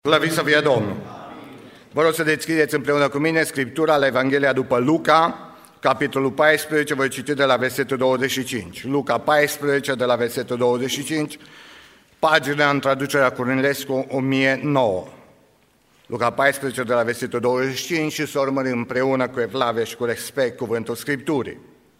Slăvit să fie Domnul! Vă rog să deschideți împreună cu mine Scriptura la Evanghelia după Luca, capitolul 14, voi citi de la versetul 25. Luca 14, de la versetul 25, pagina în traducerea Cornilescu 1009. Luca 14, de la versetul 25 și să urmărim împreună cu evlavie și cu respect cuvântul Scripturii.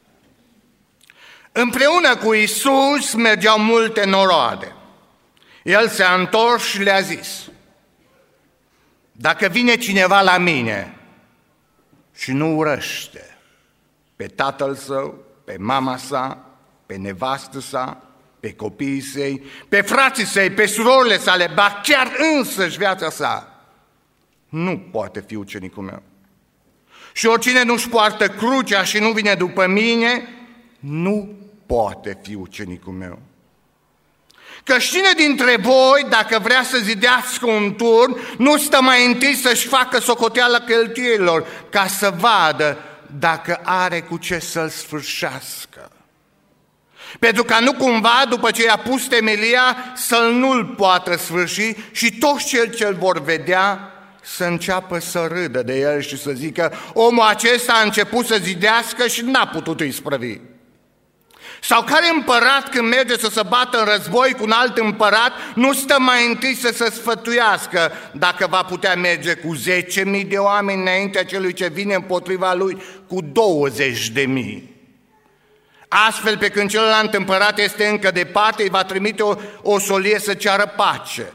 Împreună cu Iisus mergeau multe noroade. El s-a întors și le-a zis: dacă vine cineva la mine și nu urăște pe tatăl său, pe mama sa, pe nevastă sa, pe copiii săi, pe frații săi, pe surorile sale, ba chiar însăși viața sa, nu poate fi ucenicul meu. Și oricine nu-și poartă crucea și nu vine după mine, nu poate fi ucenicul meu. Că cine dintre voi, dacă vrea să zidească un turn, nu stă mai întâi să-și facă socoteala cheltuielilor, ca să vadă dacă are cu ce să-l sfârșească. Pentru ca nu cumva, după ce i-a pus temelia, să nu-l poată sfârși și toți cei ce-l vor vedea să înceapă să râdă de el și să zică: omul acesta a început să zidească și n-a putut isprăvi. Sau care împărat, când merge să se bată în război cu un alt împărat, nu stă mai întâi să se sfătuiască dacă va putea merge cu 10.000 de oameni înaintea celui ce vine împotriva lui cu 20.000? Astfel, pe când celălalt împărat este încă departe, îi va trimite o solie să ceară pace.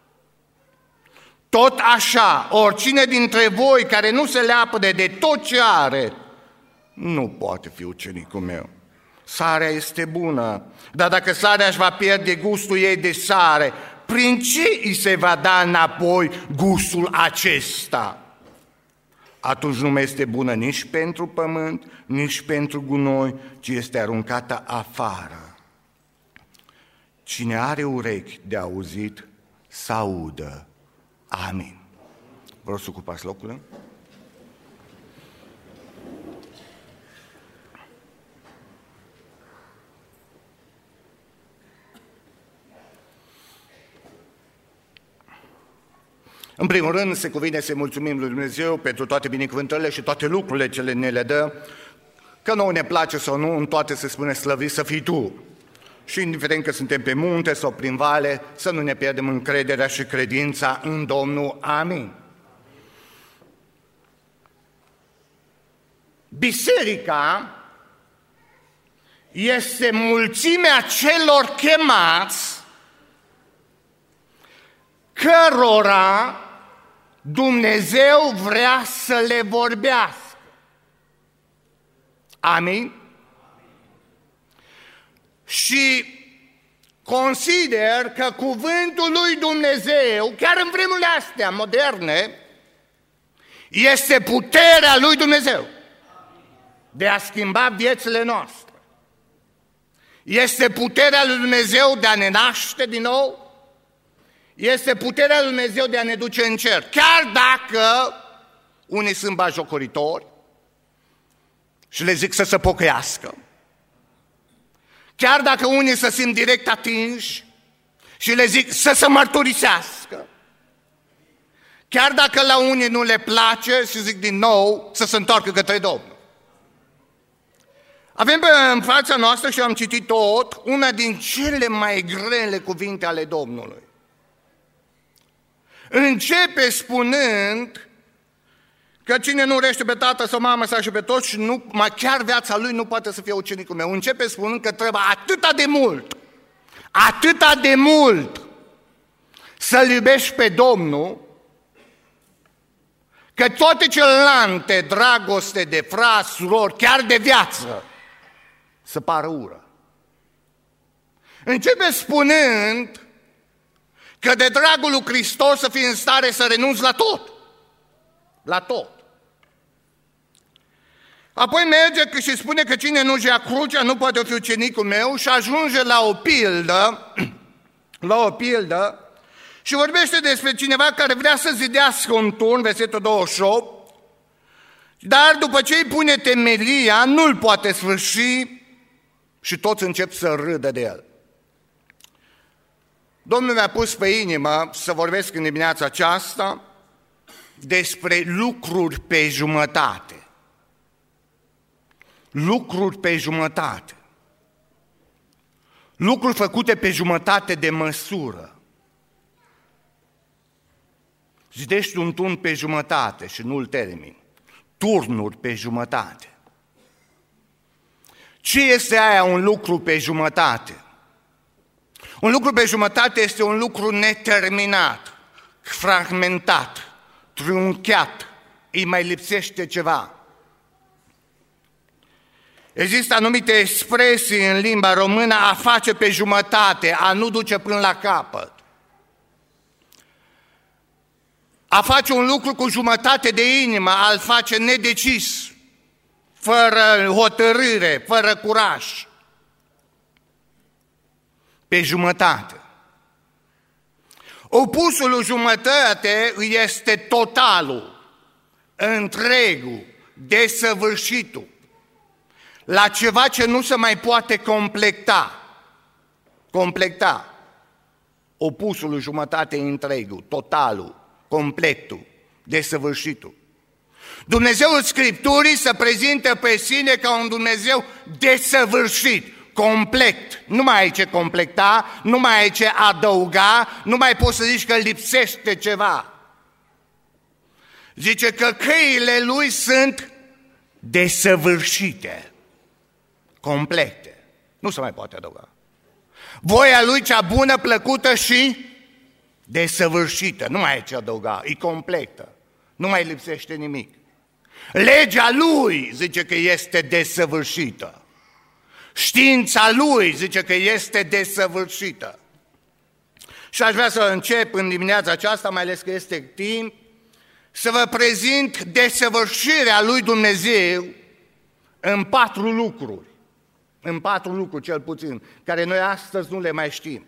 Tot așa, oricine dintre voi care nu se leapăde de tot ce are, nu poate fi ucenicul meu. Sarea este bună, dar dacă sarea își va pierde gustul ei de sare, prin ce îi se va da înapoi gustul acesta? Atunci nu mai este bună nici pentru pământ, nici pentru gunoi, ci este aruncată afară. Cine are urechi de auzit, să audă. Amin. Vreau să ocupați locurile? În primul rând, se cuvine să-i mulțumim lui Dumnezeu pentru toate binecuvântările și toate lucrurile ce ne le dă, că nouă ne place sau nu, în toate se spune slăvit să fii Tu. Și indiferent că suntem pe munte sau prin vale, să nu ne pierdem încrederea și credința în Domnul. Amin. Biserica este mulțimea celor chemați cărora Dumnezeu vrea să le vorbească. Amin? Și consider că cuvântul lui Dumnezeu, chiar în vremurile astea moderne, este puterea lui Dumnezeu de a schimba viețile noastre. Este puterea lui Dumnezeu de a ne naște din nou. Este puterea lui Dumnezeu de a ne duce în cer. Chiar dacă unii sunt batjocoritori și le zic să se pocăiască, chiar dacă unii se simt direct atinși și le zic să se mărturisească, chiar dacă la unii nu le place și zic din nou să se întoarcă către Domnul. Avem în fața noastră, și am citit tot, una din cele mai grele cuvinte ale Domnului. Începe spunând că cine nu urește pe tată sau mamă sa și pe toți, și nu, chiar viața lui nu poate să fie ucenicul meu. Începe spunând că trebuie atâta de mult să-L iubești pe Domnul, că toate celelalte dragoste de frați, surori, chiar de viață, să pară ură. Începe spunând că de dragul lui Hristos să fii în stare să renunți la tot. La tot. Apoi merge și spune că cine nu-și ia crucea nu poate fi ucenicul meu și ajunge la o pildă, și vorbește despre cineva care vrea să zidească un turn, versetul 28, dar după ce îi pune temelia, nu-l poate sfârși și toți încep să râdă de el. Domnul mi-a pus pe inimă să vorbesc în dimineața aceasta despre lucruri pe jumătate. Lucruri pe jumătate. Lucruri făcute pe jumătate de măsură. Zidești un turn pe jumătate și nu-l termini. Turnuri pe jumătate. Ce este aia un lucru pe jumătate? Un lucru pe jumătate este un lucru neterminat, fragmentat, trunchiat, îi mai lipsește ceva. Există anumite expresii în limba română: a face pe jumătate, a nu duce până la capăt. A face un lucru cu jumătate de inimă, a-l face nedecis, fără hotărâre, fără curaj. Pe jumătate. Opusul lui jumătate este totalul, întregul, desăvârșitul, la ceva ce nu se mai poate completa. Opusul lui jumătate e întregul, totalul, completul, desăvârșitul. Dumnezeul Scripturii se prezintă pe sine ca un Dumnezeu desăvârșit, complet. Nu mai ai ce completa, nu mai ai ce adăuga, nu mai poți să zici că lipsește ceva. Zice că căile lui sunt desăvârșite, complete. Nu se mai poate adăuga. Voia lui cea bună, plăcută și desăvârșită. Nu mai ai ce adăuga, e completă. Nu mai lipsește nimic. Legea lui zice că este desăvârșită. Știința lui zice că este desăvârșită. Și aș vrea să încep în dimineața aceasta, mai ales că este timp, să vă prezint desăvârșirea lui Dumnezeu în 4 lucruri. În 4 lucruri cel puțin, care noi astăzi nu le mai știm.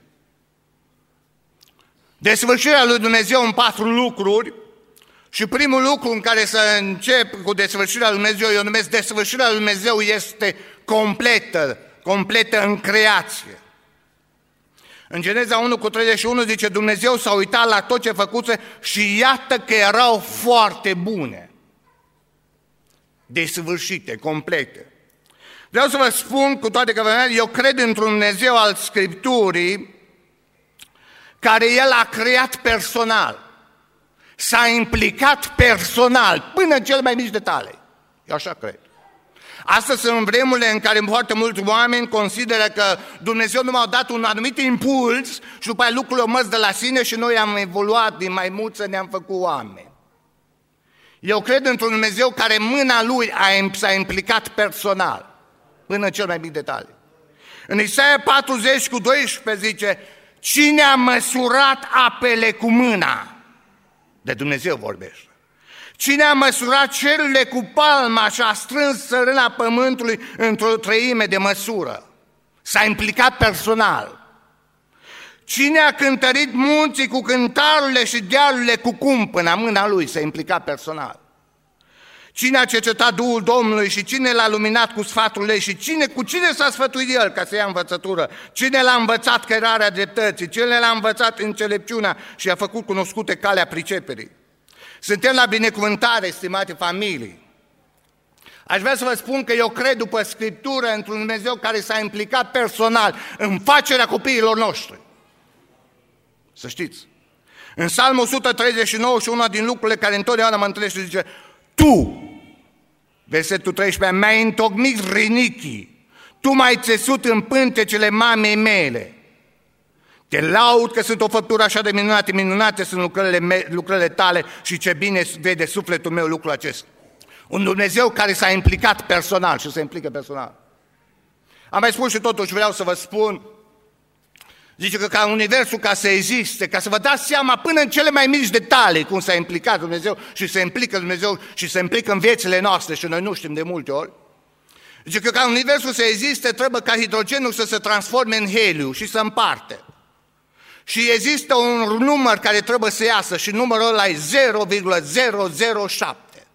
Desăvârșirea lui Dumnezeu în 4 lucruri. Și primul lucru în care să încep cu desăvârșirea lui Dumnezeu, eu numesc desăvârșirea lui Dumnezeu este completă în creație. În Geneza 1:31 zice: Dumnezeu s-a uitat la tot ce făcuse și iată că erau foarte bune, desăvârșite, complete. Vreau să vă spun, cu toate că eu cred într-un Dumnezeu al Scripturii, care El a creat personal. S-a implicat personal, până în cele mai mici detalii. Eu așa cred. Astăzi sunt vremurile în care foarte mulți oameni consideră că Dumnezeu nu m-a dat un anumit impuls și după aia lucrurile au mers de la sine și noi am evoluat din maimuță, ne-am făcut oameni. Eu cred într-un Dumnezeu care mâna Lui s-a implicat personal, până în cel mai mic detalii. În Isaia 40:12 zice: cine a măsurat apele cu mâna? De Dumnezeu vorbește. Cine a măsurat cerurile cu palma și a strâns țărâna pământului într-o treime de măsură? S-a implicat personal. Cine a cântărit munții cu cântarurile și dealurile cu cumpăna? Mâna lui s-a implicat personal. Cine a cercetat Duhul Domnului și cine l-a luminat cu sfatul ei și cu cine s-a sfătuit el ca să ia învățătură? Cine l-a învățat cărarea dreptății? Cine l-a învățat înțelepciunea și a făcut cunoscute calea priceperii? Suntem la binecuvântare, stimate familii. Aș vrea să vă spun că eu cred după Scriptură într-un Dumnezeu care s-a implicat personal în facerea copiilor noștri. Să știți. În Psalmul 139 și una din lucrurile care întotdeauna mă întâlnește zice: Tu, versetul 13, mi-ai întocmit rinichii, Tu m-ai țesut în pântecele mamei mele. Te laud că sunt o făptură așa de minunate sunt lucrările tale și ce bine vede sufletul meu lucrul acesta. Un Dumnezeu care s-a implicat personal și se implică personal. Am mai spus și totuși vreau să vă spun, zice că ca universul ca să existe, ca să vă dați seama până în cele mai mici detalii cum s-a implicat Dumnezeu și se implică Dumnezeu și se implică în viețile noastre și noi nu știm de multe ori. Zice că ca universul să existe trebuie ca hidrogenul să se transforme în heliu și să împarte. Și există un număr care trebuie să iasă și numărul ăla e 0,007.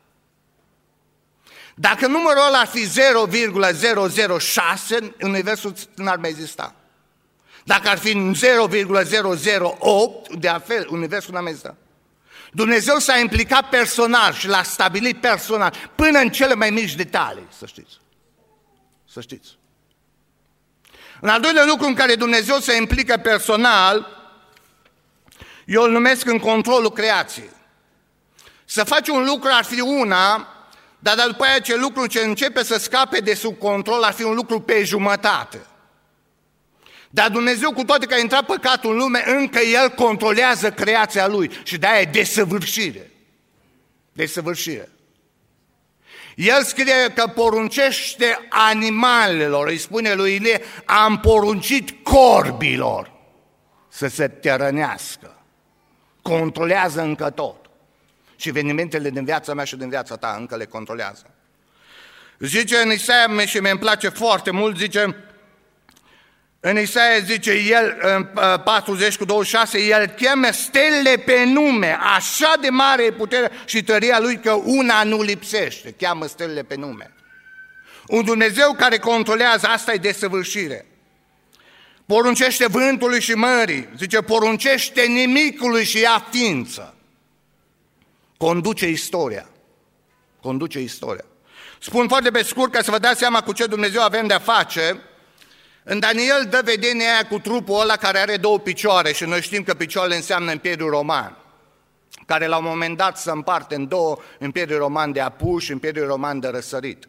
Dacă numărul ăla ar fi 0,006, universul n-ar mai exista. Dacă ar fi în 0,008, de altfel, universul n-am existat. Dumnezeu s-a implicat personal și l-a stabilit personal, până în cele mai mici detalii, să știți. Să știți. Un al doilea lucru în care Dumnezeu se implică personal, eu îl numesc în controlul creației. Să faci un lucru ar fi una, dar după aceea ce lucru ce începe să scape de sub control ar fi un lucru pe jumătate. Dar Dumnezeu, cu toate că a intrat păcatul în lume, încă El controlează creația Lui și de-aia e desăvârșire. Desăvârșire. El scrie că poruncește animalelor, îi spune lui Ilie, am poruncit corbilor să se tărănească. Controlează încă tot. Și evenimentele din viața mea și din viața ta încă le controlează. Zice în Isaia, și mi-mi place foarte mult, zice, în Isaia zice, el, în 40:26, el cheamă stelele pe nume, așa de mare e puterea și tăria lui că una nu lipsește, cheamă stelele pe nume. Un Dumnezeu care controlează, asta e desăvârșire. Poruncește vântului și mării, zice, poruncește nimicului și ia ființă. Conduce istoria. Conduce istoria. Spun foarte pe scurt ca să vă dați seama cu ce Dumnezeu avem de-a face. În Daniel dă vedenia aia cu trupul ăla care are două picioare și noi știm că picioarele înseamnă Imperiul Roman, care la un moment dat se împarte în două, Imperiul Roman de apus și Imperiul Roman de răsărit.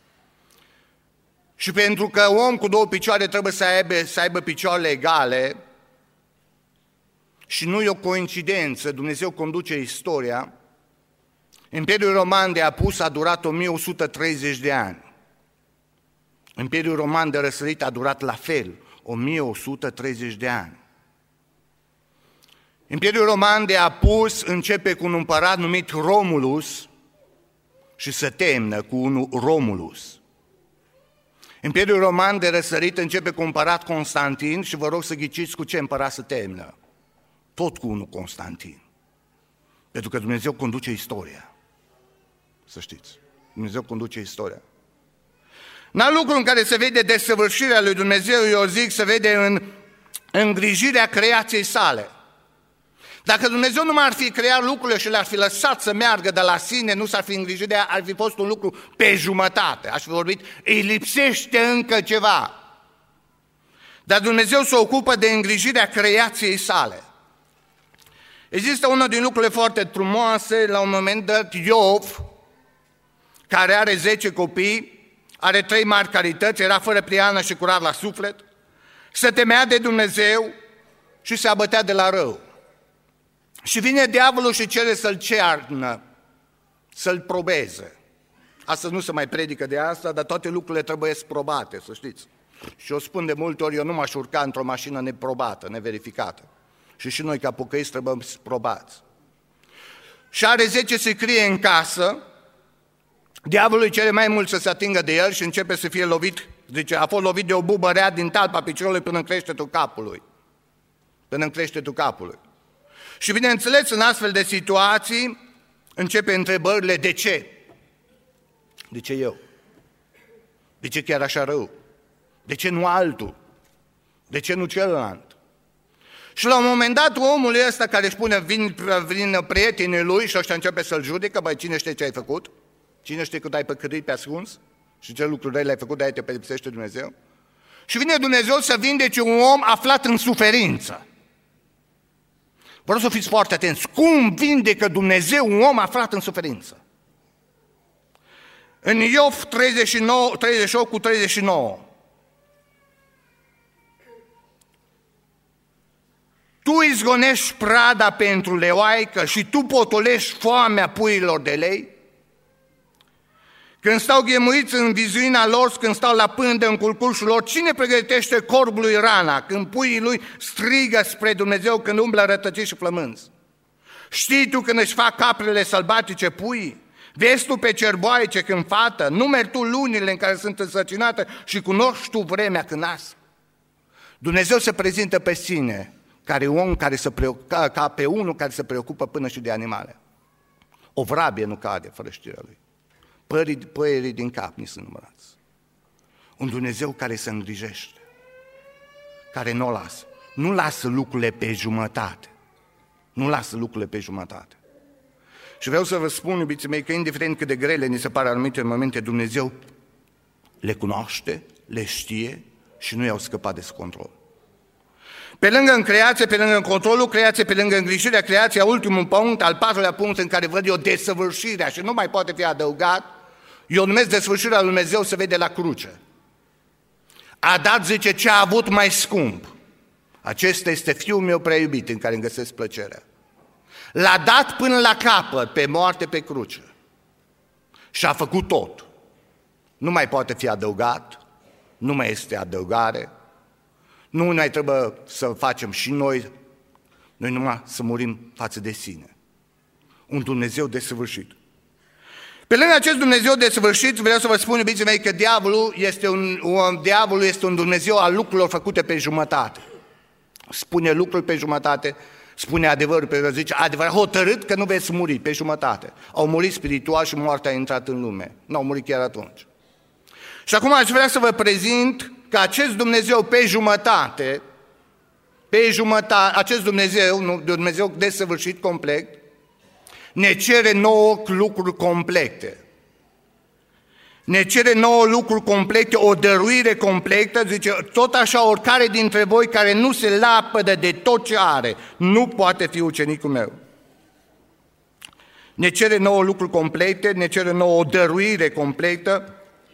Și pentru că om cu două picioare trebuie să aibă picioarele egale și nu e o coincidență, Dumnezeu conduce istoria, Imperiul Roman de apus a durat 1130 de ani. Imperiul Roman de răsărit a durat la fel, 1130 de ani. Imperiul Roman de apus începe cu un împărat numit Romulus și se termină cu unul Romulus. Imperiul Roman de răsărit începe cu împărat Constantin și vă rog să ghiciți cu ce împărat se termină. Tot cu unul Constantin. Pentru că Dumnezeu conduce istoria. Să știți, Dumnezeu conduce istoria. Un alt lucru în care se vede desăvârșirea lui Dumnezeu, eu zic, se vede în îngrijirea creației sale. Dacă Dumnezeu nu ar fi creat lucrurile și le-ar fi lăsat să meargă de la sine, nu s-ar fi îngrijit de ea, ar fi fost un lucru pe jumătate. Aș fi vorbit, îi lipsește încă ceva. Dar Dumnezeu se ocupă de îngrijirea creației sale. Există unul din lucrurile foarte frumoase, la un moment dat, Iov, care are 10 copii, are 3 mari carități, era fără priană și curat la suflet, se temea de Dumnezeu și se abătea de la rău. Și vine diavolul și cere să-l cearnă, să-l probeze. Astăzi nu se mai predică de asta, dar toate lucrurile trebuie probate, să știți. Și eu spun de multe ori, eu nu m-aș urca într-o mașină neprobată, neverificată. Și noi ca pocăiți trebuie probați. Și are 10 secrie în casă, diavolul îi cere mai mult să se atingă de el și începe să fie lovit, zice, a fost lovit de o bubă rea din talpa piciorului până în creștetul capului. Până în creștetul capului. Și bineînțeles, în astfel de situații, începe întrebările de ce? De ce eu? De ce chiar așa rău? De ce nu altul? De ce nu celălalt? Și la un moment dat, omul ăsta care își spune, vin prietenii lui și ăștia începe să-l judecă, băi, cine știe ce ai făcut? Cine știe cât ai păcălit pe ascuns? Și ce lucruri rele ai făcut, de-aia te pedepsește Dumnezeu? Și vine Dumnezeu să vindece un om aflat în suferință. Vreau să fiți foarte atenți. Cum vindecă Dumnezeu un om aflat în suferință? În Iov 38:39. Tu izgonești prada pentru leoaică și tu potolești foamea puiilor de lei? Când stau ghemuiți în vizuina lor, când stau la pândă în culcușul lor, cine pregătește corbului rana? Când puii lui strigă spre Dumnezeu, când umblă rătăciți și flămânzi. Știi tu când își fac caprele sălbatice puii? Vezi tu pe cerboaice când fată? Numeri tu lunile în care sunt însărcinate și cunoști tu vremea când nasc? Dumnezeu se prezintă pe sine ca pe unul care se preocupă până și de animale. O vrabie nu cade fără știrea lui. Păierii din cap ni sunt numărați. Un Dumnezeu care se îngrijește. care nu o lasă. Nu lasă lucrurile pe jumătate. Nu lasă lucrurile pe jumătate. Și vreau să vă spun, iubiții mei, că indiferent cât de grele ni se pare anumite momente, Dumnezeu le cunoaște, le știe și nu i-au scăpat de control. Pe lângă în creație, pe lângă în controlul creației, pe lângă îngrijirea creației, ultimul punct, al patrulea punct în care văd eu desăvârșirea și nu mai poate fi adăugat, eu numesc desăvârșirea lui Dumnezeu, se vede la cruce. A dat, zice, ce a avut mai scump. Acesta este Fiul meu prea iubit în care îmi găsesc plăcerea. L-a dat până la capăt, pe moarte, pe cruce. Și a făcut tot. Nu mai poate fi adăugat, nu mai este adăugare, nu mai trebuie să facem și noi numai să murim față de sine. Un Dumnezeu desăvârșit. Pe lângă acest Dumnezeu desăvârșit, vreau să vă spun, iubiții mei, că diavolul este un Dumnezeu al lucrurilor făcute pe jumătate. Spune lucruri pe jumătate, spune adevărul pe jumătate, zice adevărat, hotărât că nu veți muri pe jumătate. Au murit spiritual și moartea a intrat în lume. Nu au murit chiar atunci. Și acum aș vrea să vă prezint că acest Dumnezeu pe jumătate, acest Dumnezeu desăvârșit complet, ne cere 9 lucruri complete. Ne cere 9 lucruri complete, o dăruire completă, zice, tot așa oricare dintre voi care nu se lapădă de tot ce are, nu poate fi ucenicul meu. Ne cere 9 lucruri complete, ne cere 9 o dăruire completă.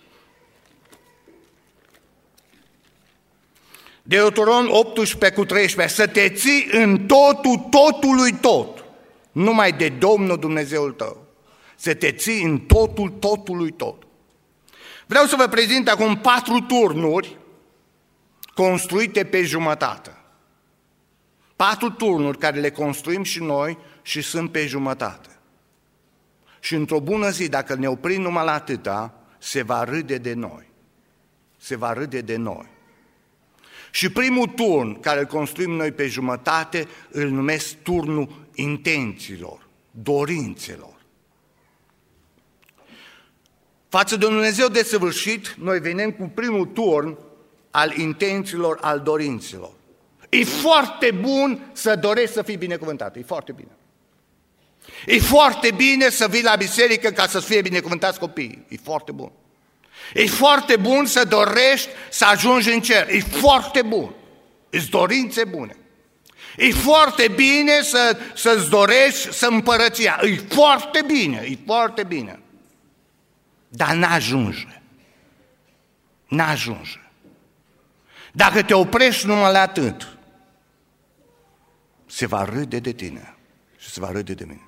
Deuteronom 18:13, să te ții în totul, totului tot, numai de Domnul Dumnezeul tău. Să te ții în totul, totului tot. Vreau să vă prezint acum 4 turnuri construite pe jumătate. 4 turnuri care le construim și noi și sunt pe jumătate. Și într-o bună zi, dacă ne oprim numai la atâta, se va râde de noi. Se va râde de noi. Și primul turn care îl construim noi pe jumătate îl numesc turnul intențiilor, dorințelor. Față de un Dumnezeu desăvârșit, noi venim cu primul turn al intențiilor, al dorințelor. E foarte bun să dorești să fii binecuvântat, e foarte bine. E foarte bine să vii la biserică ca să-ți fie binecuvântați copiii, e foarte bun. E foarte bun să dorești să ajungi în cer, e foarte bun, îți dorințe bune. E foarte bine să-ți dorești să împărăția, e foarte bine, e foarte bine. Dar n-ajunge. N-ajunge. Dacă te oprești numai la atât, se va râde de tine și se va râde de mine.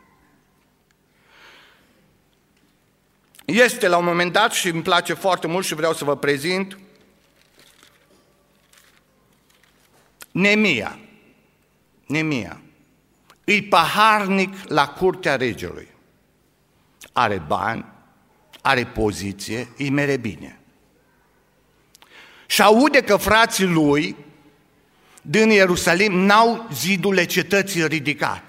Este la un moment dat și îmi place foarte mult și vreau să vă prezint Neemia. Neemia. E paharnic la curtea regelui. Are bani, are poziție, îi mere bine. Și aude că frații lui din Ierusalim n-au zidurile cetății ridicate.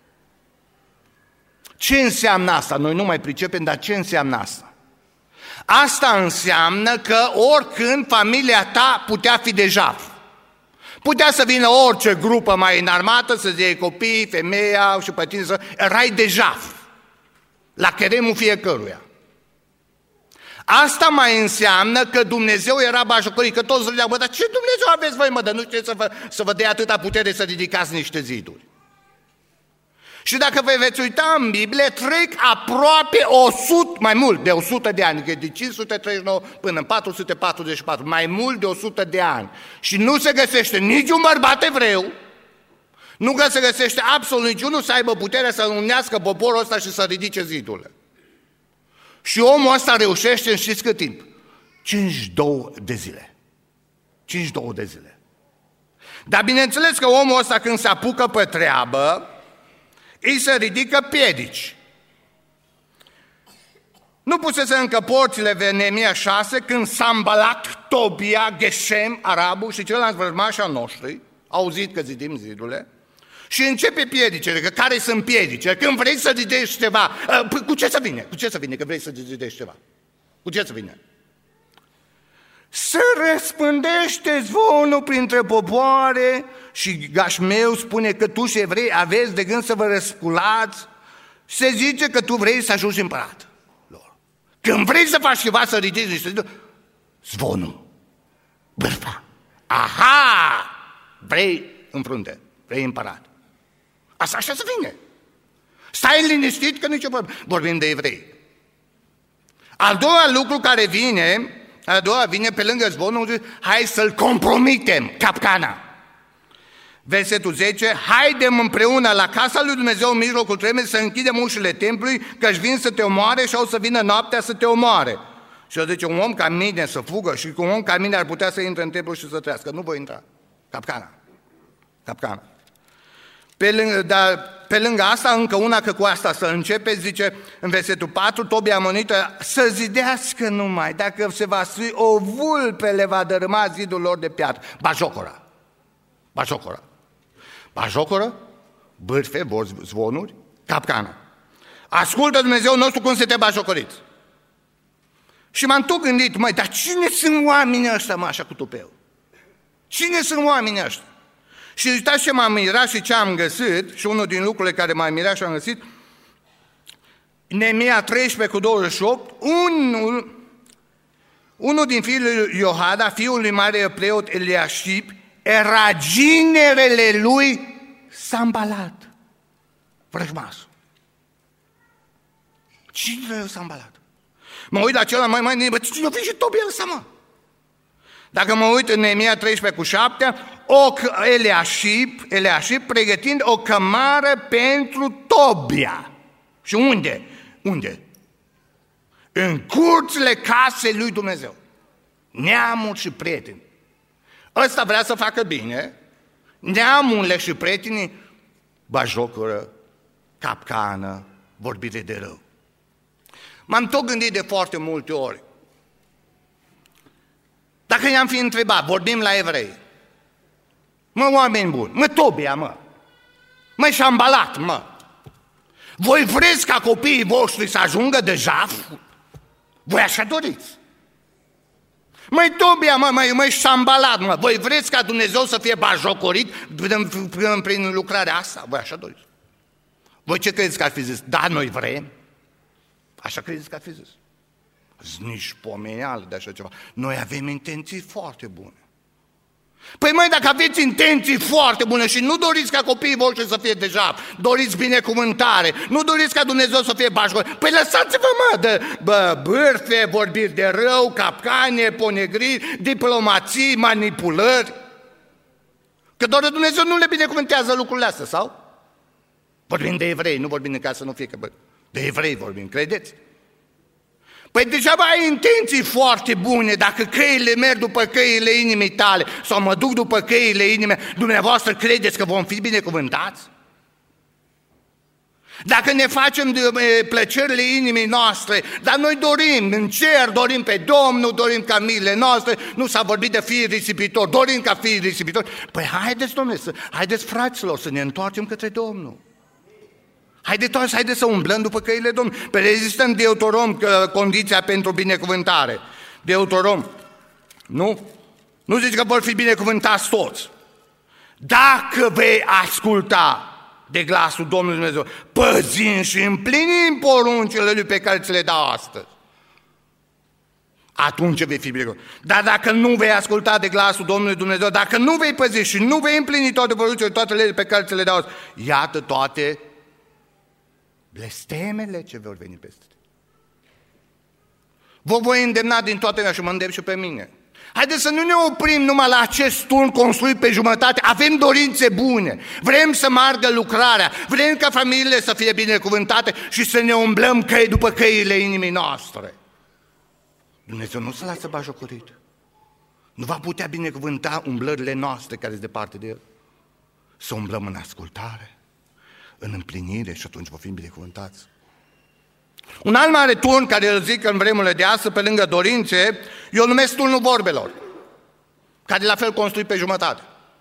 Ce înseamnă asta? Noi nu mai pricepem, dar ce înseamnă asta? Asta înseamnă că oricând familia ta putea fi de jaf. Putea să vină orice grupă mai înarmată, să-ți iei copii, femeia și pe tine, erai de jaf. La cheremul fiecăruia. Asta mai înseamnă că Dumnezeu era bajocorit, că toți râdeau, dar ce Dumnezeu aveți voi, mă, dar nu știți să vă dea atâta putere să ridicați niște ziduri. Și dacă vă veți uita în Biblie, trec aproape 100, mai mult de 100 de ani, de 539 până în 444, mai mult de 100 de ani. Și nu se găsește niciun bărbat evreu, nu se găsește absolut niciunul să aibă puterea să unească poporul ăsta și să ridice zidurile. Și omul ăsta reușește în știți cât timp? 52 de zile. 52 de zile. Dar bineînțeles că omul ăsta când se apucă pe treabă, îi se ridică piedici. Nu pusese încă porțile Neemia 6 când Sambalat, Tobia, Geshem, arabul și ceilalți vrăjmași ai noștri au auzit că zidim zidurile și începe piedicele, că care sunt piedicele? Când vrei să zidești ceva, cu ce să vine? Cu ce să vine că vrei să zidești ceva? Cu ce să vine? se răspândește zvonul printre popoare și Gașmeu spune că tu și evrei aveți de gând să vă răsculați. Se zice că tu vrei să ajungi împărat lor. Când vrei să faci ceva, să ridici niște zvonul, bârfa. Aha! Vrei în frunte, vrei împărat. Asta așa se vine. Stai liniștit că nici vorbim de evrei. Al doilea lucru care vine, vine pe lângă zvonul, hai să-l compromitem, capcana. Versetul 10, haidem împreună la casa lui Dumnezeu în mijlocul trebuie să închidem ușile templului, că-și vin să te omoare și au să vină noaptea să te omoare. Și eu zice, un om ca mine să fugă și un om ca mine ar putea să intre în templu și să trăiască. Nu voi intra. Capcana. Pe lângă asta, încă una, că cu asta să începe, zice în versetul 4, Tobia amonită să zidească numai, dacă se va sui o vulpe le va dărâma zidul lor de piatră. Bajocoră, bârfe, zvonuri, capcana. Ascultă Dumnezeu nostru cum să te bajocoriți. Și m-am tot gândit, măi, dar cine sunt oamenii ăștia, mă, așa cu tupeu? Cine sunt oamenii ăștia? Și uitați ce m-am mirat și ce am găsit, și unul din lucrurile care m-am mirat și am găsit, Neemia 13:28, unul din fiul lui Iohada, fiul lui mare preot Eliașib, era ginerele lui Sambalat, vrăjmasul. Ginerele lui Sambalat. Mă uit la celălalt mai cine-o fi și Tobia ăsta, mă? Dacă mă uit în Neemia 13:7, Eliașib pregătind o cămară pentru Tobia. Și unde? În curțile casei lui Dumnezeu. Neamul și prieteni. Ăsta vrea să facă bine, neamurile și prietenii bajocură, capcană, vorbire de rău. M-am tot gândit de foarte multe ori. Dacă i-am fi întrebat, vorbim la evrei, mă, oameni buni, mă, Tobia, mă, Sambalat, mă, voi vreți ca copiii voștri să ajungă de jaf? Voi așa doriți? Măi, Tobia, măi, Sambalat, mă, voi vreți ca Dumnezeu să fie bajocorit prin lucrarea asta? Voi așa doriți? Voi ce credeți că ar fi zis? Da, noi vrem. Așa credeți că ar fi zis? Nici pomeneală de așa ceva. Noi avem intenții foarte bune. Păi măi, dacă aveți intenții foarte bune și nu doriți ca copiii voștri să fie deja, doriți binecuvântare, nu doriți ca Dumnezeu să fie bașcor, păi lăsați-vă, mă, de bârfe, vorbiri de rău, capcane, ponegriri, diplomații, manipulări. Că doar Dumnezeu nu le binecuvântează lucrurile astea, sau? Vorbim de evrei, nu vorbim de ca să nu fie că de evrei vorbim, credeți? Păi degeaba ai intenții foarte bune dacă căile merg după căile inimii tale sau mă duc după căile inimii, dumneavoastră credeți că vom fi binecuvântați? Dacă ne facem de plăcerile inimii noastre, dar noi dorim în cer, dorim pe Domnul, dorim ca miile noastre, nu s-a vorbit de fii risipitori, dorim ca fii risipitori, păi haideți, Domnule, haideți, fraților, să ne întoarcem către Domnul. Haideți să umblăm după căile Domnului. Pe rezistă în Deuteronom condiția pentru binecuvântare. Deuteronom, nu zice că vor fi binecuvântați toți. Dacă vei asculta de glasul Domnului Dumnezeu, păzind și împlinind poruncile Lui pe care ți le dau astăzi, atunci vei fi binecuvântat. Dar dacă nu vei asculta de glasul Domnului Dumnezeu, dacă nu vei păzi și nu vei împlini toate poruncile, toate legile pe care ți le dau astăzi, iată toate blestemele ce vor veni peste tine. Vă voi îndemna din toate mea și mă îndemn și pe mine. Haideți să nu ne oprim numai la acest turn construit pe jumătate. Avem dorințe bune. Vrem să meargă lucrarea. Vrem ca familiile să fie binecuvântate și să ne umblăm după căile inimii noastre. Dumnezeu nu se lasă bajocorit. Nu va putea binecuvânta umblările noastre care sunt departe de El. Să umblăm în ascultare, în împlinire și atunci vom fi binecuvântați. Un alt mare turn care îl zic în vremurile de astăzi, pe lângă dorințe, eu numesc turnul vorbelor, care e la fel construit pe jumătate.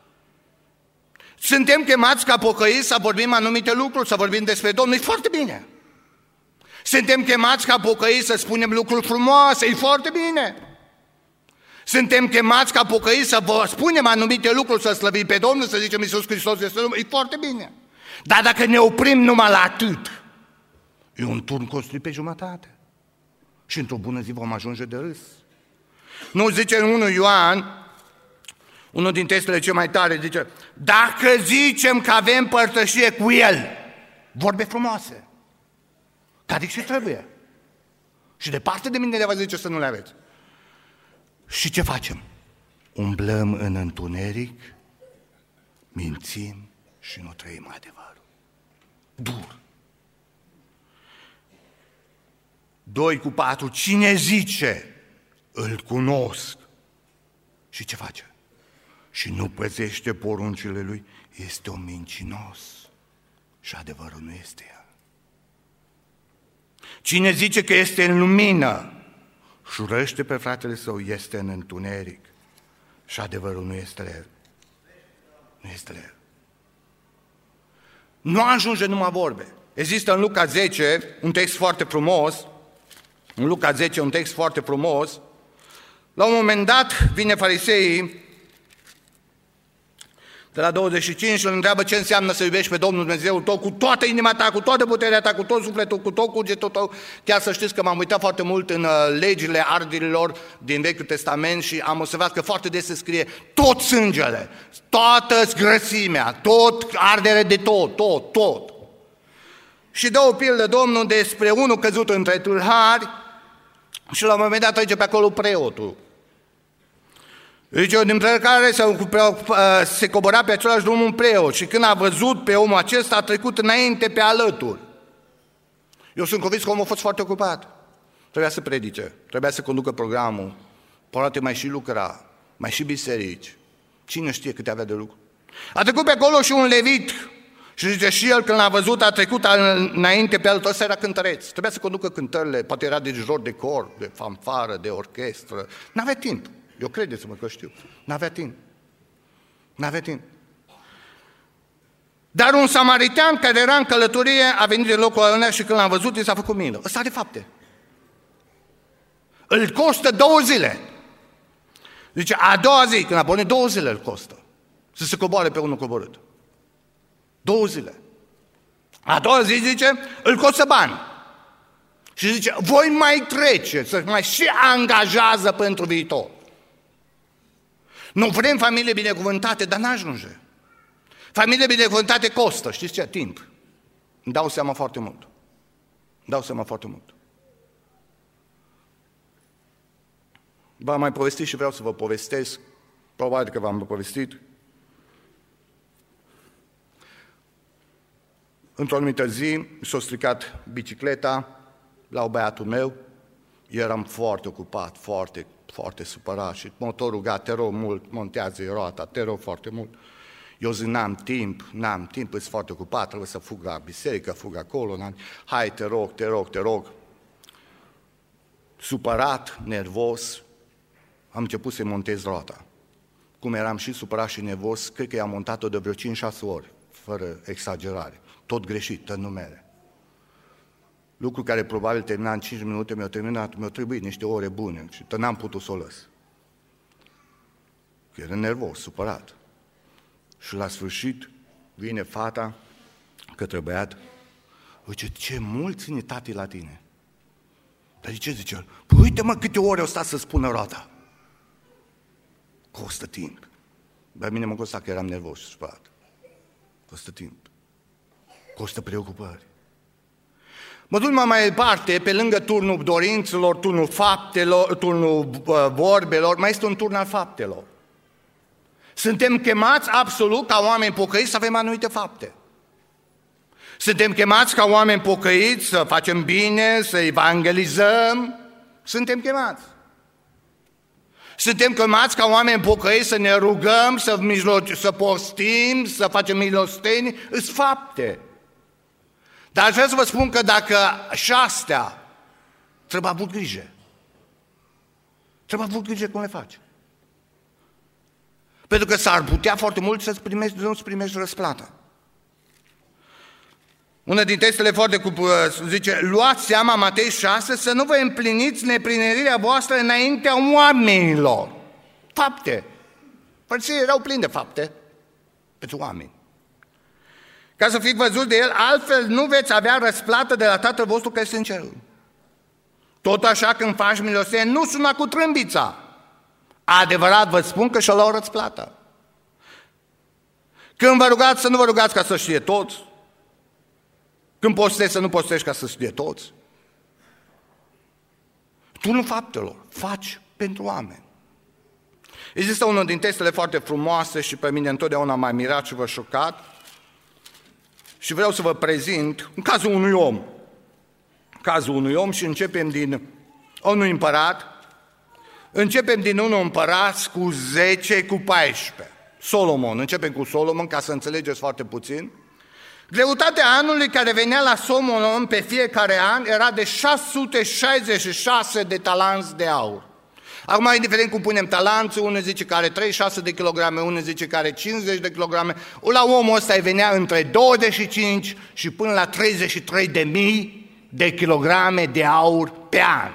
Suntem chemați ca pocăiți să vorbim anumite lucruri, să vorbim despre Domnul, e foarte bine. Suntem chemați ca pocăiți să spunem lucruri frumoase, e foarte bine. Suntem chemați ca pocăiți să vă spunem anumite lucruri, să slăvim pe Domnul, să zicem Iisus Hristos este Domnul, e foarte bine. Dar dacă ne oprim numai la atât, e un turn construit pe jumătate. Și într-o bună zi vom ajunge de râs. Nu zice în 1 Ioan, unul din textele cele mai tare, zice, dacă zicem că avem părtășie cu El, vorbe frumoase, care ce trebuie. Și departe de mine le va zice să nu le aveți. Și ce facem? Umblăm în întuneric, mințim și nu trăim adevărul. Dur. 2:4, cine zice, îl cunosc. Și ce face? Și nu păzește poruncile lui, este un mincinos și adevărul nu este el. Cine zice că este în lumină și urăște pe fratele său, este în întuneric și adevărul nu este el. Nu este el. Nu ajunge numai vorbe. Există în Luca 10 un text foarte frumos, în Luca 10 un text foarte frumos. La un moment dat vine fariseii de la 25 și îl întreabă ce înseamnă să iubești pe Domnul Dumnezeul tău cu toată inima ta, cu toată puterea ta, cu tot sufletul, cu tot cugetul tău. Chiar să știți că m-am uitat foarte mult în legile arderilor din Vechiul Testament și am observat că foarte des se scrie tot sângele, toată grăsimea, tot ardere de tot. Și dă o pildă Domnul despre unul căzut între tâlhari și la un moment dat trece pe acolo preotul. Zice, dintre care se cobora pe același drum un preot și când a văzut pe omul acesta, a trecut înainte pe alături. Eu sunt convins că omul a fost foarte ocupat. Trebuia să predice, trebuia să conducă programul, poate mai și lucra, mai și biserici. Cine știe câte avea de lucru. A trecut pe acolo și un levit și zice, și el când l-a văzut a trecut înainte pe alături, ăsta era cântăreț. Trebuia să conducă cântările, poate era dirijor de cor, de fanfară, de orchestră. N-avea timp. Eu credeți-mă că știu. N-avea timp. Dar un samaritean care era în călătorie a venit din locul ăla și când l-a văzut, i s-a făcut milă. Ăsta are fapte. Îl costă 2 zile. Zice, a doua zi, când a pornit 2 zile îl costă. Să se coboare pe unul coborât. 2 zile. A doua zi, zice, îl costă bani. Și zice, voi mai trece, să mai și angajează pentru viitor. Nu vrem familie binecuvântate, dar n-ajunge. Familie binecuvântate costă, știți ce? Timp. Îmi dau seama foarte mult. V-am mai povestit și vreau să vă povestesc, probabil că v-am povestit. Într-o anumită zi s-a stricat bicicleta la băiatul meu, eram foarte ocupat, foarte supărat și motorul gata, te rog mult, montează roata, te rog foarte mult. Eu zic, n-am timp, sunt foarte ocupat, trebuie să fug la biserică, fug acolo, hai, te rog. Supărat, nervos, am început să-i montez roata. Cum eram și supărat și nervos, cred că i-am montat-o de vreo 5-6 ori, fără exagerare, tot greșit, în numere. Lucru care probabil termina în 5 minute, mi-a trebuit niște ore bune și n-am putut să o lăs. Era nervos, supărat. Și la sfârșit vine fata către băiat, zice, ce mult ține tati la tine. Dar de ce zice el? Păi uite-mă câte ore o stat să spună roata. Costă timp. Dar mine mă costa că eram nervos și supărat. Costă timp. Costă preocupări. Mă duc mai departe, pe lângă turnul dorințelor, turnul faptelor, turnul vorbelor, mai este un turn al faptelor. Suntem chemați absolut ca oameni pocăiți să avem anumite fapte. Suntem chemați ca oameni pocăiți să facem bine, să evangelizăm. Suntem chemați. Suntem chemați ca oameni pocăiți să ne rugăm, să postim, să facem milosteni. Îs fapte. Dar vreau să vă spun că dacă și astea, trebuie avut grijă. Trebuie avut grijă cum le faci. Pentru că s-ar putea foarte mult nu-ți primești răsplata. Una din textele foarte zice, luați seama, Matei 6, să nu vă împliniți neprinerirea voastră înaintea oamenilor. Fapte. Fariseii erau plini de fapte pentru oameni. Ca să fiți văzut de el, altfel nu veți avea răsplată de la Tatăl vostru care este în cer. Tot așa când faci milosenie, nu suna cu trâmbița. Adevărat vă spun că și-o luau răsplata. Când vă rugați, să nu vă rugați ca să știe toți. Când postești, să nu postești ca să știe toți. Turnul faptelor, faci pentru oameni. Există unul din textele foarte frumoase și pe mine întotdeauna m-a mirat și vă șocat. Și vreau să vă prezint în cazul unui om. Cazul unui om și începem din unui împărat. Începem din unul împărat cu 10, cu 14. Solomon, începem cu Solomon ca să înțelegeți foarte puțin. Greutatea anului care venea la Solomon pe fiecare an era de 666 de talanți de aur. Acum, indiferent cum punem talanți, unul zice că are 36 de kilograme, unul zice că are 50 de kilograme, la omul ăsta îi venea între 25 și până la 33 de mii de kilograme de aur pe an.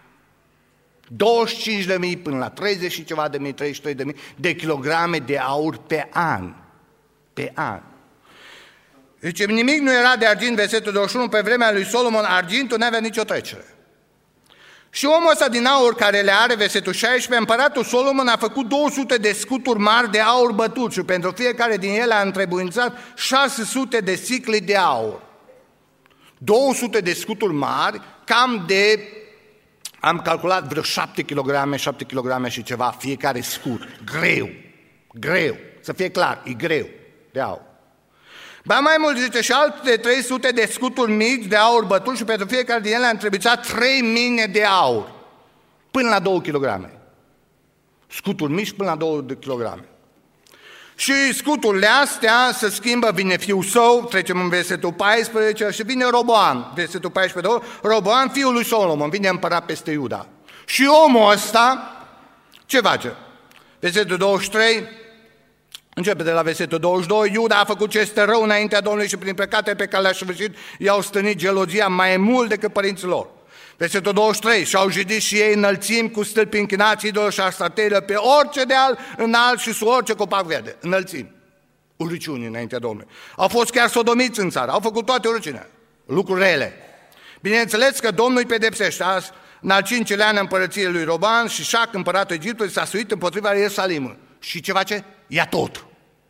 25 de mii până la 30 și ceva de mii, 33 de mii de kilograme de aur pe an. Pe an. Deci nimic nu era de argint, versetul 21, pe vremea lui Solomon argintul nu avea nicio trecere. Și omul ăsta din aur care le are, versetul 16, împăratul Solomon a făcut 200 de scuturi mari de aur bătut și pentru fiecare din ele a întrebuințat 600 de sicli de aur. 200 de scuturi mari, cam de, am calculat vreo 7 kg și ceva fiecare scut. Greu, să fie clar, e greu de aur. Ba mai mult zice și alte 300 de scuturi mici de aur bătut și pentru fiecare din ele a întrebuințat 3 mine de aur, până la 2 kg. Scuturi mici până la 2 kg. Și scuturile astea se schimbă, vine fiul său, trecem în versetul 14, și vine Roboam, versetul 14, Roboam, fiul lui Solomon, vine împărat peste Iuda. Și omul ăsta, ce face? Versetul 23, începe de la versetul 22, Iuda a făcut ce este rău înaintea Domnului și prin păcate pe care le-a săvârșit i-au stănit gelozia mai mult decât părinții lor. Versetul 23, și-au jidit și ei înălțimi cu stâlpi închinați idolă și arstatele pe orice deal înalt și sub orice copac verde. Înălțimi, urăciuni înaintea Domnului. Au fost chiar sodomiți în țară, au făcut toate urăciunea, lucruri rele. Bineînțeles că Domnul îi pedepsește. Azi, în al 5-lea an împărăției lui Roboam, Șișac, împăratul Egiptului, s-a suit împotriva Ierusalimului. Și ce face? Ia tot.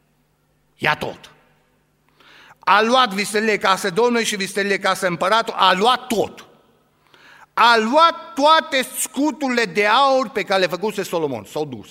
A luat vistellile casă Domnului și vistellile casă împăratul, a luat tot. A luat toate scuturile de aur pe care le făcuse Solomon. S-au dus.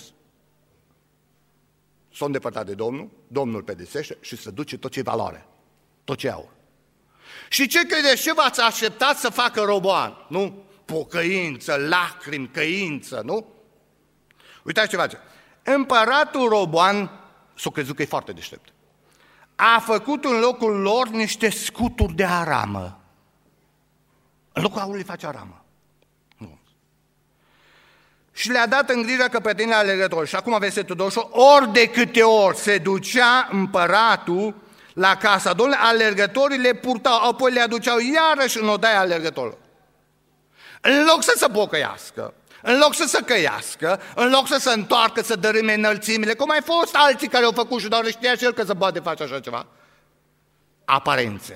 S-au îndepărtat de Domnul, Domnul pedepsește și se duce tot ce e valoare, tot ce e aur. Și ce credeți? Ce v-ați așteptat să facă Roboam? Nu? Pocăință, lacrimi, căință, nu? Uitați ce face. Împăratul Roboam s-a crezut că e foarte deștept. A făcut în locul lor niște scuturi de aramă. În locul aurului face aramă. Nu. Și le-a dat în grijă căpetenile alergători. Și acum versetul 28, ori de câte ori se ducea împăratul la casa Domnului, alergătorii le purtau, apoi le aduceau iarăși în odaia alergătorilor. În loc să se pocăiască, în loc să se căiască, în loc să se întoarcă, să dărâme înălțimile, cum ai fost alții care au făcut și doar știa și el că se poate face așa ceva. Aparențe.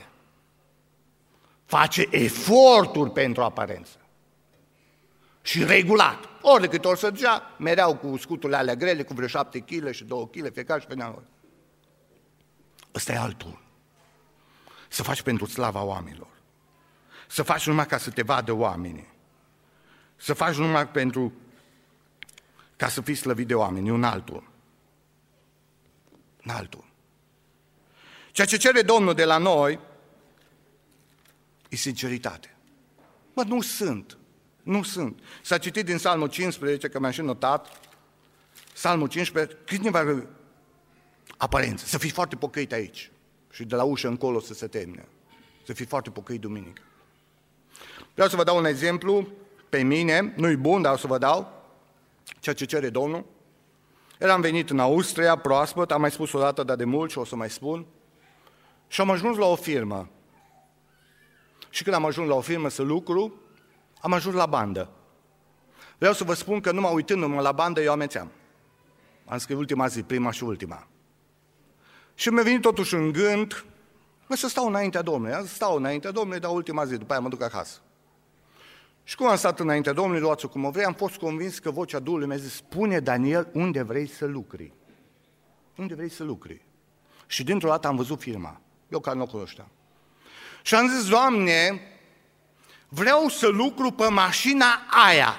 Face eforturi pentru aparență. Și regulat. Ori de câte ori se ducea, mereu cu scuturile alea grele, cu vreo 7 kg și 2 kg, fiecare și venea lor. Ăsta e altul. Să faci pentru slava oamenilor. Să faci numai ca să te vadă oamenii. Să faci numai pentru ca să fii slăvit de oameni, un altul. Un altul. Ceea ce cere Domnul de la noi e sinceritate. Mă, nu sunt. S-a citit din Psalmul 15, că mi-am și notat, Psalmul 15, câteva aparențe, să fii foarte pocăit aici și de la ușă încolo să se termine, să fii foarte pocăit duminică. Vreau să vă dau un exemplu pe mine, nu-i bun, dar o să vă dau ceea ce cere Domnul. Eram venit în Austria, proaspăt, am mai spus o dată, dar de mult și o să mai spun, și am ajuns la o firmă. Și când am ajuns la o firmă să lucru, am ajuns la bandă. Vreau să vă spun că numai uitându-mă la bandă, eu amețeam. Am scris ultima zi, prima și ultima. Și mi-a venit totuși în gând, să stau înaintea Domnului. Am stau înaintea Domnului, dar ultima zi, după aia mă duc acasă. Și cum am stat înaintea Domnului, luați-o cum o vrei, am fost convins că vocea Duhului mi-a zis, spune Daniel, unde vrei să lucri? Unde vrei să lucri? Și dintr-o dată am văzut firma, eu care nu o cunoșteam. Și am zis, Doamne, vreau să lucru pe mașina aia.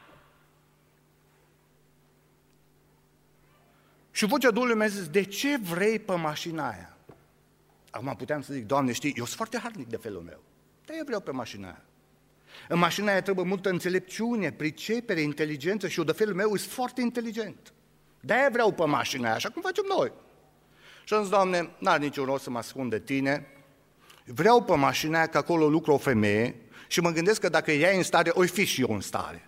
Și vocea Duhului mi-a zis, de ce vrei pe mașina aia? Acum puteam să zic, Doamne, știi, eu sunt foarte harnic de felul meu, dar eu vreau pe mașina aia. În mașina aia trebuie multă înțelepciune, pricepere, inteligență și eu de felul meu sunt foarte inteligent. De-aia vreau pe mașina aia, așa cum facem noi. Și am zis, Doamne, n-ar niciun rost să mă ascund de Tine, vreau pe mașina aia că acolo lucră o femeie și mă gândesc că dacă ea e în stare, oi fi și eu în stare.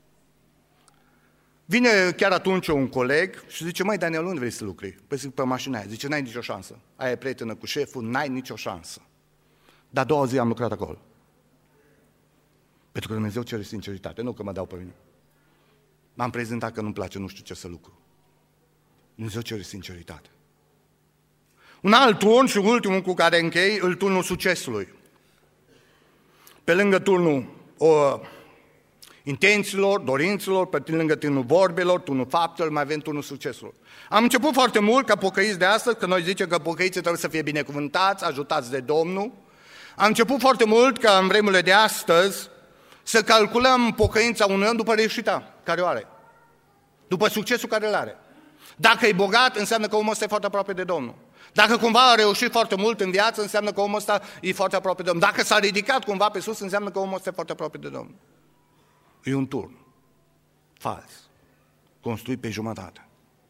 Vine chiar atunci un coleg și zice, măi, Daniel, unde vrei să lucri? Păi zic, pe mașina aia. Zice, n-ai nicio șansă. Aia e prietenă cu șeful, n-ai nicio șansă. Dar a doua zi am lucrat acolo. Pentru că Dumnezeu cere sinceritate, nu că mă dau pe mine. M-am prezentat că nu-mi place, nu știu ce să lucru. Dumnezeu cere sinceritate. Un alt turn și ultimul cu care închei, îl turnul succesului. Pe lângă turnul intențiilor, dorințelor, pe lângă turnul vorbelor, turnul faptelor, mai avem turnul succesului. Am început foarte mult ca pocăiți de astăzi, că noi zicem că pocăiții trebuie să fie binecuvântați, ajutați de Domnul. Am început foarte mult ca în vremurile de astăzi să calculăm pocăința unui om după reușita care o are, după succesul care îl are. Dacă e bogat, înseamnă că omul ăsta e foarte aproape de Domnul. Dacă cumva a reușit foarte mult în viață, înseamnă că omul ăsta e foarte aproape de Domnul. Dacă s-a ridicat cumva pe sus, înseamnă că omul ăsta e foarte aproape de Domnul. E un turn fals, construit pe jumătate.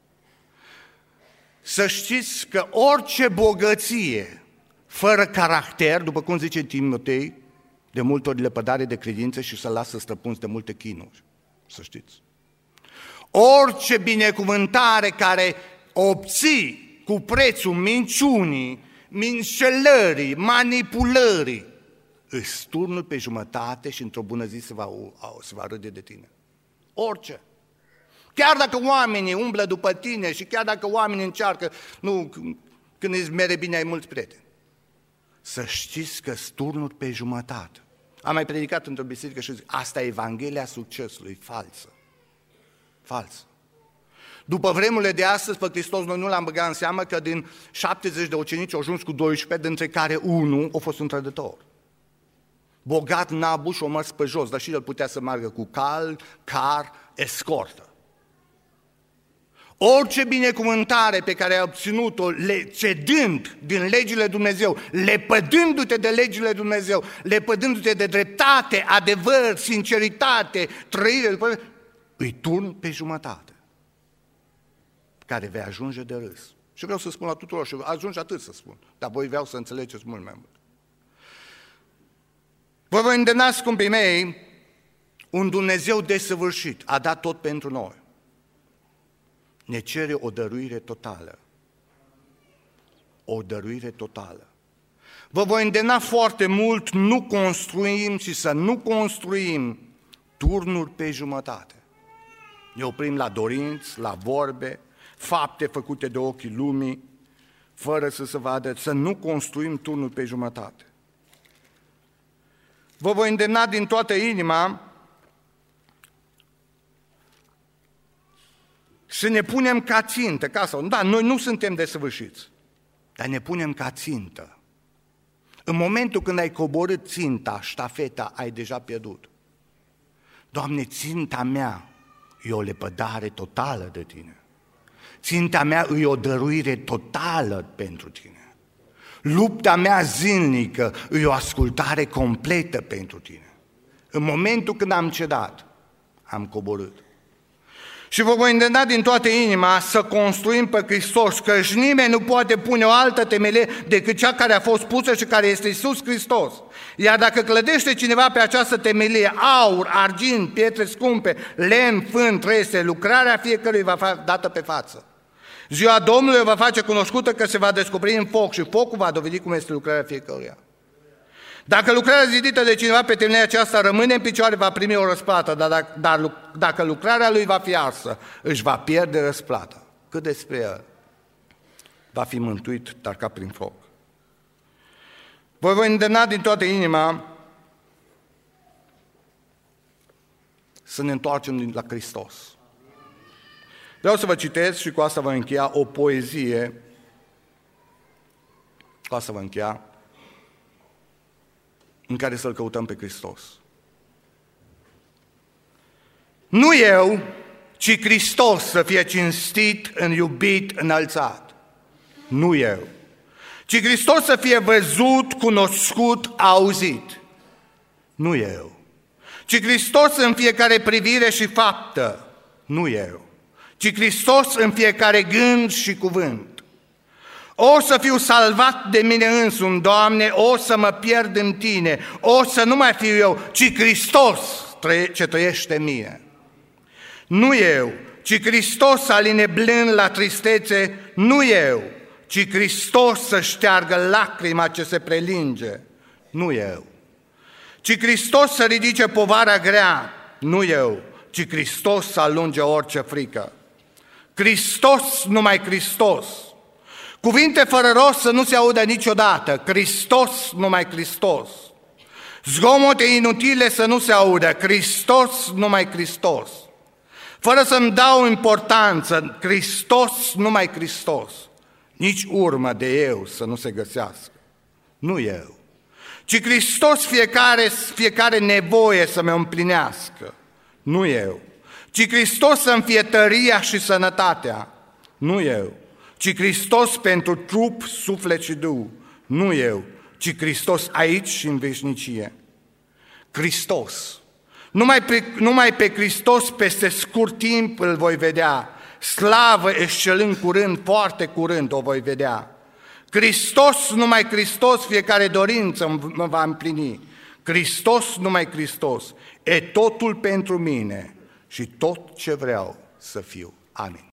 Să știți că orice bogăție fără caracter, după cum zice Timotei, de multe ori lepădare de credință și să lasă stăpâns de multe chinuri. Să știți. Orice binecuvântare care obții cu prețul minciunii, minșelării, manipulării, îți turnul pe jumătate și într-o bună zi se va râde de tine. Orice. Chiar dacă oamenii umblă după tine și chiar dacă oamenii încearcă, nu, când îți mere bine ai mulți prieteni. Să știți că turnuri pe jumătate. Am mai predicat într-o biserică și zic, asta e Evanghelia succesului, falsă. Falsă. După vremurile de astăzi, pe Hristos noi nu l-am băgat în seamă că din 70 de ucenici au ajuns cu 12, dintre care unul a fost un trădător. Bogat, nabu și o mers pe jos, dar și el putea să meargă cu car, escortă. Orice binecuvântare pe care ai obținut-o, cedând din legile Dumnezeu, lepădându-te de legile Dumnezeu, lepădându-te de dreptate, adevăr, sinceritate, trăire, îi turn pe jumătate, care vei ajunge de râs. Și vreau să spun la tuturor, și ajunge atât să spun, dar voi vreau să înțelegeți mult mai mult. Vă voi îndemna, scumpii mei, un Dumnezeu desăvârșit a dat tot pentru noi. Ne cere o dăruire totală. O dăruire totală. Vă voi îndemna foarte mult, nu construim și să nu construim turnuri pe jumătate. Ne oprim la dorinți, la vorbe, fapte făcute de ochii lumii, fără să se vadă, să nu construim turnuri pe jumătate. Vă voi îndemna din toată inima să ne punem ca țintă, da, noi nu suntem desăvârșiți, dar ne punem ca țintă. În momentul când ai coborât ținta, ștafeta, ai deja pierdut. Doamne, ținta mea e o lepădare totală de Tine. Ținta mea e o dăruire totală pentru Tine. Lupta mea zilnică e o ascultare completă pentru Tine. În momentul când am cedat, am coborât. Și vă voi îndemna din toată inima să construim pe Hristos, căci nimeni nu poate pune o altă temelie decât cea care a fost pusă și care este Iisus Hristos. Iar dacă clădește cineva pe această temelie aur, argint, pietre scumpe, lemn, fân, trese, lucrarea fiecărui va fi dată pe față. Ziua Domnului va face cunoscută că se va descoperi în foc și focul va dovedi cum este lucrarea fiecăruia. Dacă lucrarea zidită de cineva pe temelia aceasta rămâne în picioare, va primi o răsplată, dar dacă lucrarea lui va fi arsă, își va pierde răsplata. cât despre el, va fi mântuit, dar ca prin foc. Vă voi îndemna din toată inima să ne întoarcem la Hristos. Vreau să vă citesc și cu asta voi încheia o poezie, cu asta voi încheia, în care să-L căutăm pe Hristos. Nu eu, ci Hristos să fie cinstit, iubit, înălțat. Nu eu, ci Hristos să fie văzut, cunoscut, auzit. Nu eu, ci Hristos în fiecare privire și faptă. Nu eu, ci Hristos în fiecare gând și cuvânt. O să fiu salvat de mine însumi, Doamne, o să mă pierd în Tine, o să nu mai fiu eu, ci Hristos ce trăiește în mine. Nu eu, ci Hristos să aline blând la tristețe, nu eu, ci Hristos să șteargă lacrima ce se prelinge, nu eu, ci Hristos să ridice povara grea, nu eu, ci Hristos să alunge orice frică. Hristos, numai Hristos. Cuvinte fără rost să nu se audă niciodată, Hristos, numai Hristos. Zgomote inutile să nu se audă, Hristos, numai Hristos. Fără să-mi dau importanță, Hristos, numai Hristos. Nici urmă de eu să nu se găsească, nu eu, ci Hristos fiecare nevoie să mă împlinească, nu eu, ci Hristos să-mi fie tăria și sănătatea, nu eu, ci Hristos pentru trup, suflet și duh, nu eu, ci Hristos aici și în veșnicie. Hristos. Numai pe Hristos peste scurt timp îl voi vedea, slavă excelând curând, foarte curând o voi vedea. Hristos, numai Hristos, fiecare dorință mă va împlini. Hristos, numai Hristos, e totul pentru mine și tot ce vreau să fiu. Amin.